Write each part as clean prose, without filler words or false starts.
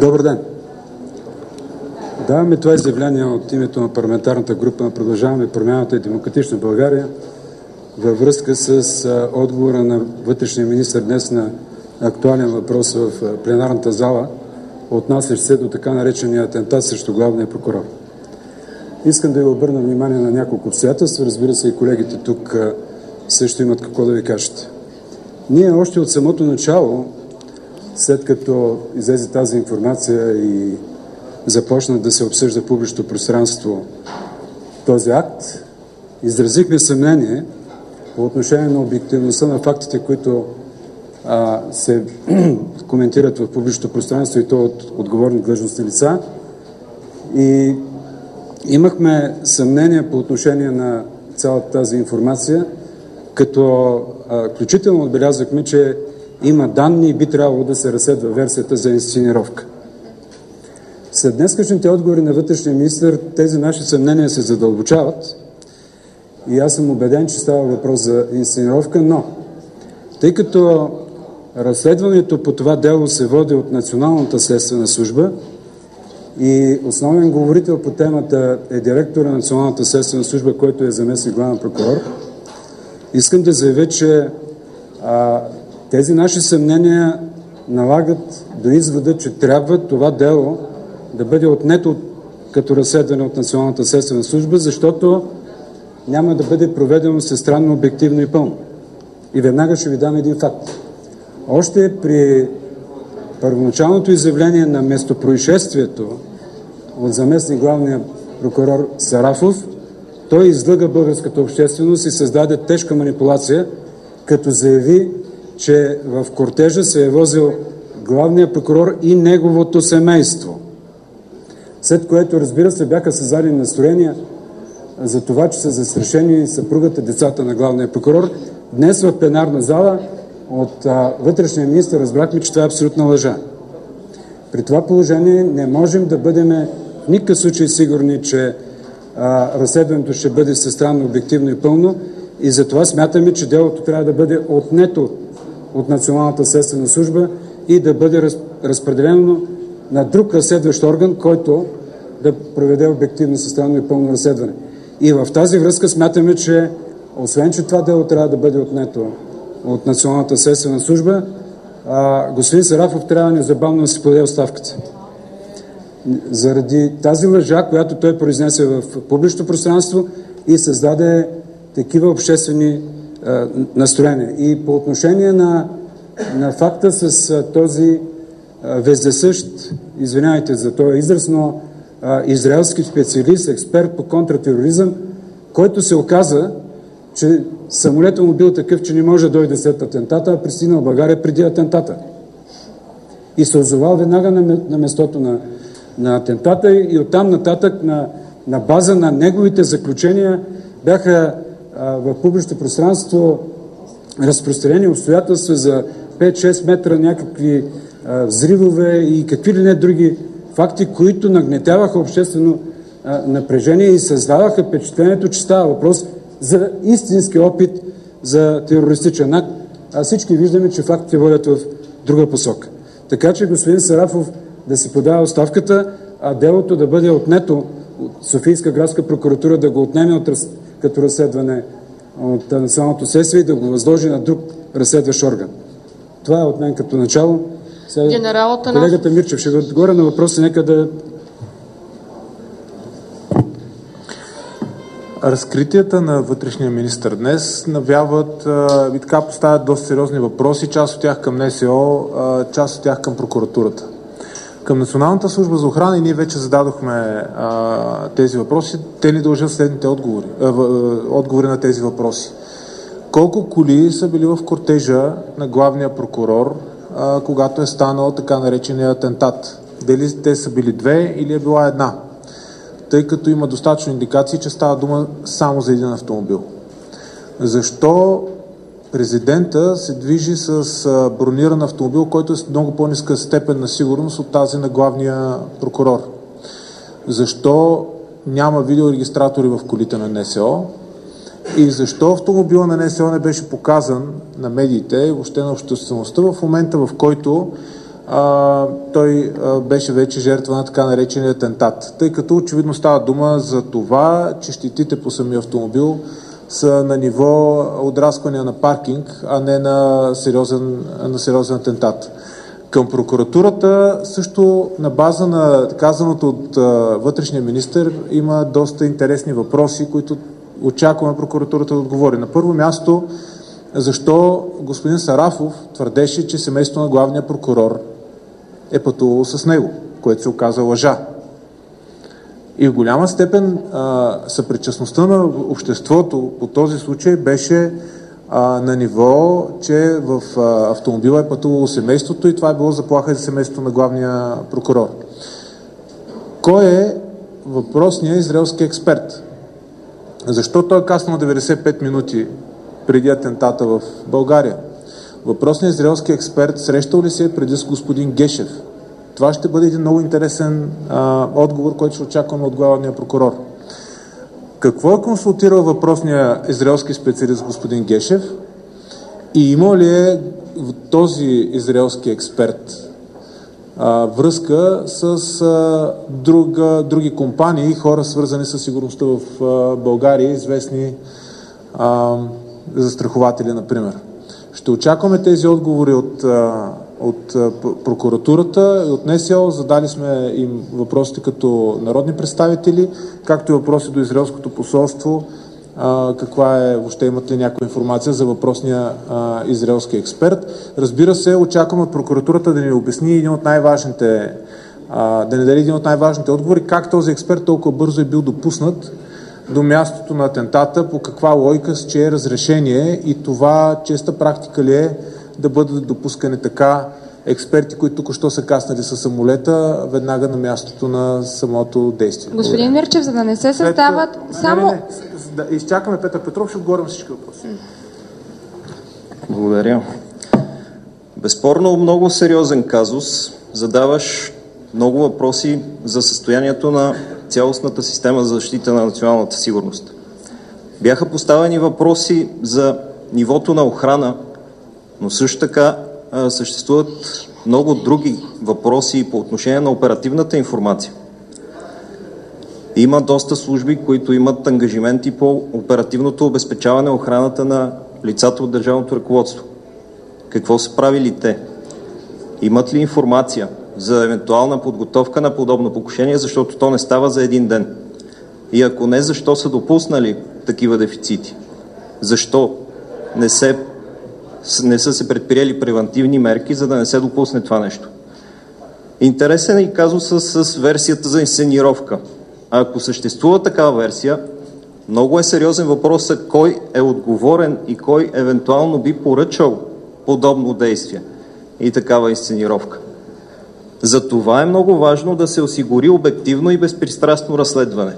Добър ден! Даваме това изявление от името на парламентарната група на Продължаваме промяната и Демократична България във връзка с отговора на вътрешния министър днес на актуален въпрос в пленарната зала, отнасящ се до така наречения атентат срещу главния прокурор. Искам да ви обърна внимание на няколко обстоятелства. Разбира се, и колегите тук също имат какво да ви кажат. Ние още от самото начало, след като излезе тази информация и започна да се обсъжда в публичното пространство този акт, изразихме съмнение по отношение на обективността на фактите, които се коментират в публичното пространство и то от отговорни длъжностни лица. И имахме съмнение по отношение на цялата тази информация, като включително отбелязахме, че има данни и би трябвало да се разследва версията за инсценировка. След днескашните отговори на вътрешния министър тези наши съмнения се задълбочават и аз съм убеден, че става въпрос за инсценировка, но тъй като разследването по това дело се води от Националната следствена служба и основен говорител по темата е директор на Националната следствена служба, който е заместник главен прокурор, искам да заявя, че тези наши съмнения налагат до извода, че трябва това дело да бъде отнето като разследване от Националната следствена служба, защото няма да бъде проведено всестранно, обективно и пълно. И веднага ще ви дам един факт. Още при първоначалното изявление на местопроизшествието от заместник главния прокурор Сарафов, той излъга българската общественост и създаде тежка манипулация, като заяви, че в кортежа се е возил главният прокурор и неговото семейство. След което, разбира се, бяха създадени настроения за това, че са застрашени съпругата, децата на главния прокурор. Днес в пленарна зала от вътрешния министър разбрахме, че това е абсолютна лъжа. При това положение не можем да бъдем в никакъв случай сигурни, че разследването ще бъде всестранно, обективно и пълно и затова смятаме, че делото трябва да бъде отнето от Националната следствена служба и да бъде разпределено на друг разследващ орган, който да проведе обективно, всестранно и пълно разследване. И в тази връзка смятаме, че освен, че това дело трябва да бъде отнето от Националната следствена служба, господин Сарафов трябва незабавно да си подаде оставката. Заради тази лъжа, която той произнесе в публичното пространство и създаде такива обществени настроения. И по отношение на факта с този вездесъщ, извинявайте за този израз, но израелски специалист, експерт по контртероризъм, който се оказа, че самолетът му бил такъв, че не може да дойде след атентата, а пристигнал в България преди атентата. И се озовал веднага на местото на атентата и оттам нататък на база на неговите заключения бяха в публичното пространство разпространени обстоятелства за 5-6 метра някакви взривове и какви ли не други факти, които нагнетяваха обществено напрежение и създаваха впечатлението, че става въпрос за истински опит за терористичен акт, а всички виждаме, че фактите водят в друга посока. Така че господин Сарафов да си подава оставката, а делото да бъде отнето от Софийска градска прокуратура, да го отнеме като разследване от Националното следствие и да го възложи на друг разследващ орган. Това е от мен като начало. Колегата Мирчев ще отговоря на въпроса, нека да... Разкритията на вътрешния министър днес навяват и така поставят доста сериозни въпроси, част от тях към НСО, част от тях към прокуратурата. Към Националната служба за охрана и ние вече зададохме тези въпроси. Те ни дължат следните отговори на тези въпроси. Колко коли са били в кортежа на главния прокурор, когато е станал така наречения атентат? Дали те са били две или е била една? Тъй като има достатъчно индикации, че става дума само за един автомобил. Защо президента се движи с брониран автомобил, който е с много по-ниска степен на сигурност от тази на главния прокурор? Защо няма видеорегистратори в колите на НСО? И защо автомобила на НСО не беше показан на медиите, въобще на обществеността, в момента, в който той беше вече жертва на така наречения атентат. Тъй като очевидно става дума за това, че щетите по самия автомобил са на ниво отраскване на паркинг, а не на сериозен атентат. Към прокуратурата също на база на казаното от вътрешния министър има доста интересни въпроси, които очакваме прокуратурата да отговори. На първо място, защо господин Сарафов твърдеше, че семейството на главния прокурор е пътувало с него, което се оказа лъжа. И в голяма степен съпричастността на обществото по този случай беше на ниво, че в автомобила е пътувало семейството и това е било заплаха за семейството на главния прокурор. Кой е въпросният израелски експерт? Защо той е каснал 95 минути преди атентата в България? Въпросният израелски експерт срещал ли се преди с господин Гешев? Това ще бъде един много интересен отговор, който ще очакваме от главния прокурор. Какво е консултирал въпросният израелски специалист господин Гешев и има ли е този израелски експерт връзка с други компании и хора, свързани с сигурността в България, известни застрахователи, например? Ще очакваме тези отговори от прокуратурата и от НСО. Задали сме им въпросите като народни представители, както и въпроси до израелското посолство. Каква е, въобще имат ли някаква информация за въпросния израелски експерт. Разбира се, очакваме от прокуратурата да ни обясни един от най-важните, да ни даде един от най-важните отговори, как този експерт толкова бързо е бил допуснат до мястото на атентата, по каква логика, с чие разрешение и това честа практика ли е да бъдат допускани така експерти, които току-що са каснали със самолета, веднага на мястото на самото действие. Господин Мирчев, за да не се създават само... Да изчакаме Петър Петров, ще отговорим всички въпроси. Благодаря. Безспорно много сериозен казус. Задаваш много въпроси за състоянието на цялостната система за защита на националната сигурност. Бяха поставени въпроси за нивото на охрана, но също така съществуват много други въпроси по отношение на оперативната информация. Има доста служби, които имат ангажименти по оперативното обезпечаване охраната на лицата от държавното ръководство. Какво са правили те? Имат ли информация за евентуална подготовка на подобно покушение, защото то не става за един ден? И ако не, защо са допуснали такива дефицити? Защо не са се предприели превантивни мерки, за да не се допусне това нещо? Интересен е и казусът с версията за инсценировка. Ако съществува такава версия, много е сериозен въпросът кой е отговорен и кой евентуално би поръчал подобно действие и такава инсценировка. За това е много важно да се осигури обективно и безпристрастно разследване.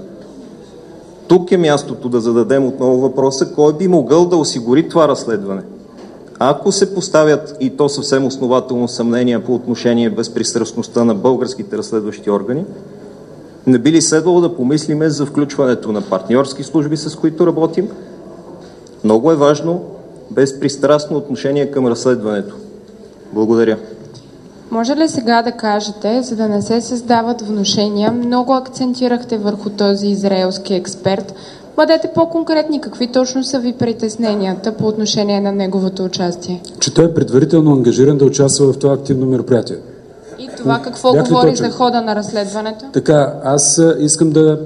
Тук е мястото да зададем отново въпроса кой би могъл да осигури това разследване. Ако се поставят и то съвсем основателно съмнения по отношение безпристрастността на българските разследващи органи, не би ли следвало да помислиме за включването на партньорски служби, с които работим? Много е важно безпристрастно отношение към разследването. Благодаря. Може ли сега да кажете, за да не се създават внушения, много акцентирахте върху този израелски експерт, бъдете по-конкретни, какви точно са ви притесненията по отношение на неговото участие? Че той е предварително ангажиран да участва в това активно мероприятие. И това какво говори за хода на разследването? Така, аз искам да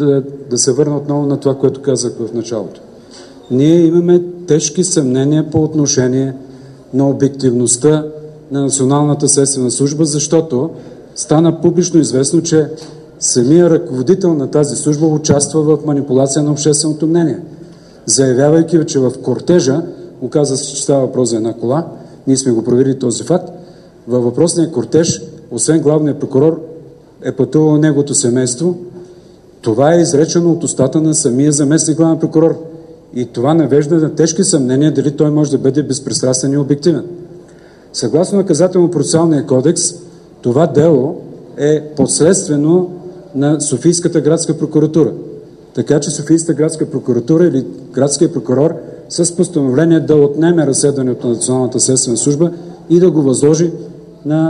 се върна отново на това, което казах в началото. Ние имаме тежки съмнения по отношение на обективността на Националната следствена служба, защото стана публично известно, че самия ръководител на тази служба участва в манипулация на общественото мнение. Заявявайки, че в кортежа, оказа се, че става въпрос за една кола, ние сме го проверили този факт, във въпросния кортеж, освен главния прокурор, е пътувало неговото семейство. Това е изречено от устата на самия заместник главен прокурор. И това навежда на тежки съмнения дали той може да бъде безпристрастен и обективен. Съгласно Наказателно-процесуалния кодекс, това дело е подследствено на Софийската градска прокуратура. Така че Софийската градска прокуратура или градския прокурор с постановление да отнеме разследването на Националната следствена служба и да го възложи на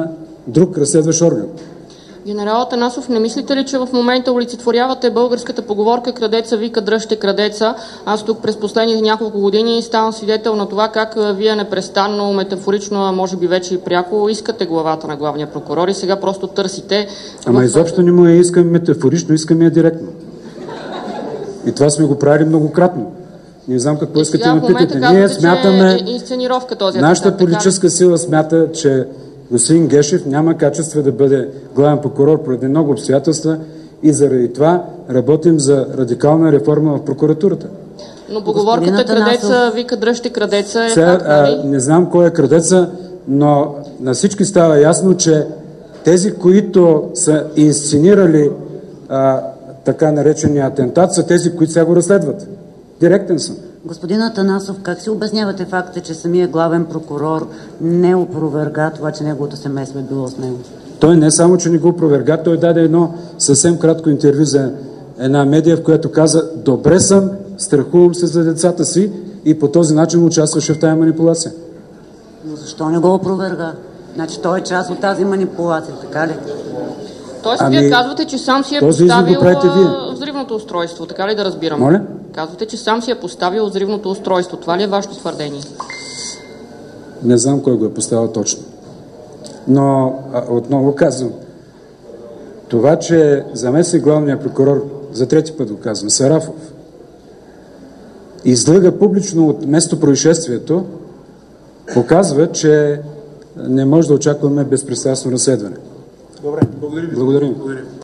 друг разследващ орган. Генерал Атанасов, не мислите ли, че в момента олицетворявате българската поговорка "крадеца вика дръжте крадеца"? Аз тук през последните няколко години ставам свидетел на това как вие непрестанно, метафорично, а може би вече и пряко искате главата на главния прокурор и сега просто търсите... Ама изобщо не му я искам метафорично, искам я директно. И това сме го правили многократно. Не знам какво искате да ме питате. Ние смятаме... инсценировка този нашата политическа сила смята, че господин Гешев няма качество да бъде главен прокурор поради много обстоятелства и заради това работим за радикална реформа в прокуратурата. Но поговорката "крадеца вика дръжте крадеца" е факт, нали? Не знам кой е крадеца, но на всички става ясно, че тези, които са инсценирали така наречения атентат, са тези, които сега го разследват. Директен съм. Господин Атанасов, как си обяснявате факта, че самия главен прокурор не опроверга това, че неговото семейство е било с него? Той не само, че не го опроверга, той даде едно съвсем кратко интервю за една медия, в която каза: добре съм, страхувам се за децата си, и по този начин участваше в тази манипулация. Но защо не го опроверга? Значи той е част от тази манипулация, така ли? Тоест, вие казвате, че сам си е поставил взривното устройство, така ли да разбирам? Моля? Казвате, че сам си е поставил взривното устройство. Това ли е вашето твърдение? Не знам кой го е поставил точно. Но отново казвам, това, че заместник главния прокурор, за трети път го казвам, Сарафов, излъга публично от местопроизшествието, показва, че не може да очакваме безпристрастно разследване. Добре, благодаря ви. Благодаря.